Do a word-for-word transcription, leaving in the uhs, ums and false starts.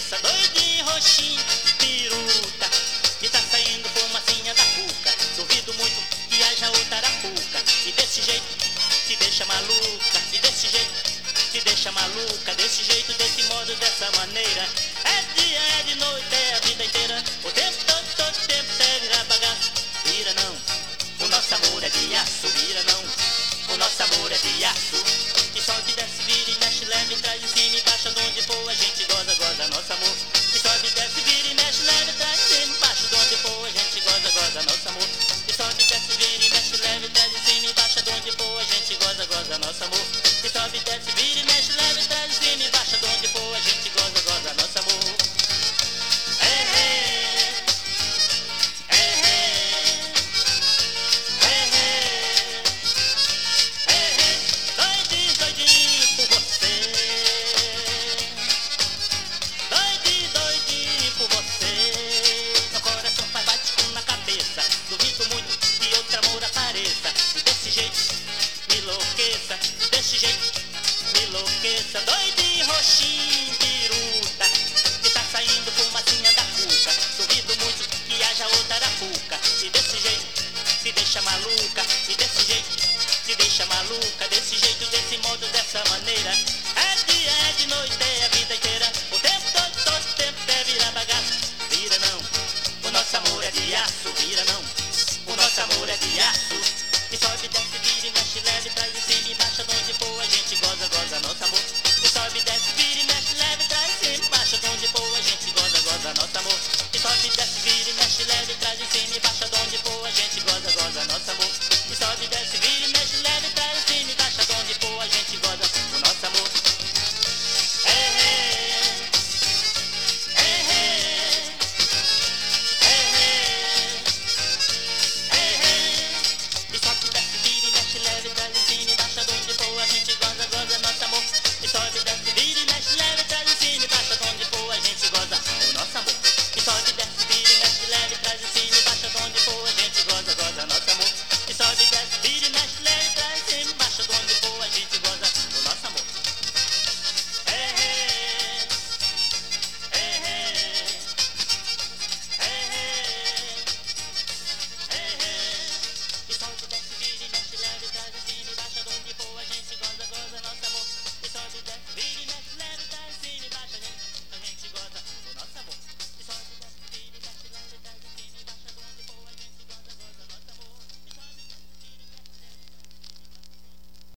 cabeça, doidinho, roxinho, piruta, e tá saindo fumacinha da cuca. Duvido muito que haja outra arapuca. E desse jeito te deixa maluca, e desse jeito te deixa maluca, desse jeito, desse modo, dessa maneira. É dia, é de noite, é a vida inteira. O tempo todo, todo tempo deve virar bagaço. Vira não, o nosso amor é de aço. Vira não, o nosso amor é de aço. E sobe, desce, vira e mexe, leve, traz de cima e baixa, de onde for a gente goza, goza nosso amor. E sobe, desce, vira e mexe, leve, traz de cima e baixa, de onde for a gente goza, goza nosso amor. E sobe, desce, vira e mexe, leve, traz de cima e baixa, de onde for a gente goza, goza nosso amor. E sobe, desce, vira e mexe, leve, traz de cima e baixa, de onde for a gente goza, goza nosso amor. É, é, é, é, é, é, doidinho, doidinho por você, doidinho, doidinho por você. Meu coração faz bate na cabeça, duvido muito que outro amor apareça. E desse jeito me enlouqueça, desse jeito me enlouqueça, doidinho, roxinho, piruta, que tá saindo fumacinha da cuca. Duvido muito que haja outra arapuca. E desse jeito se deixa maluca, e desse jeito se deixa maluca, desse jeito, desse modo, dessa maneira.